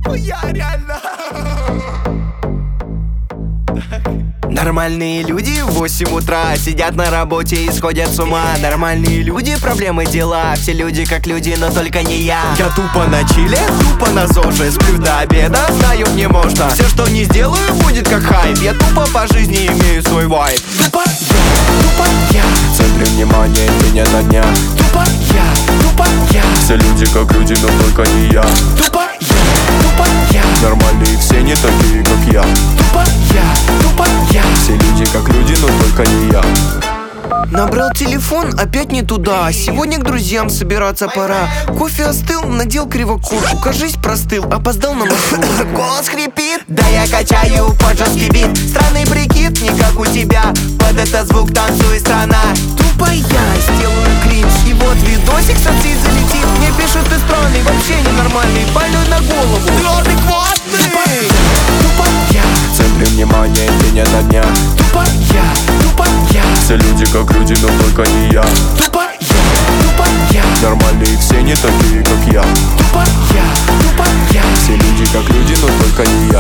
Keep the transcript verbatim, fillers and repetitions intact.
нихуя, реально. Нормальные люди в восемь утра сидят на работе и сходят с ума. Нормальные люди, проблемы, дела. Все люди как люди, но только не я. Я тупо на чиле, тупо на зоже. Сплю до обеда, знаю, мне можно. Все, что не сделаю, будет как хайп. Я тупо по жизни имею свой вайб. Тупо я, тупо я, в центре внимания меня на дня. Тупо я, тупо я, все люди как люди, но только не я. Тупо я, тупо я, нормальные все не такие, как я. Тупо я, тупо я, все люди как люди, но только не я. Набрал телефон, опять не туда. Сегодня к друзьям собираться пора. Кофе остыл, надел кривокурку. Кажись, простыл, опоздал на маршрут. Голос хрипит, да я качаю под жесткий бит. Странный прикид, не как у тебя. Под этот звук танцует страна. Тупо я сделаю кринж. И вот видосик со всей залетит. Мне пишут, ты странный, вообще ненормальный. Больной на голову, ты адекватный. Тупо я, тупо я, в центре внимания меня на дня. Тупо я, тупо я, все люди как люди, но только не я. Тупо я, тупо я, нормальные все не такие, как я. Тупо я, тупо я, все люди как люди, но только не я.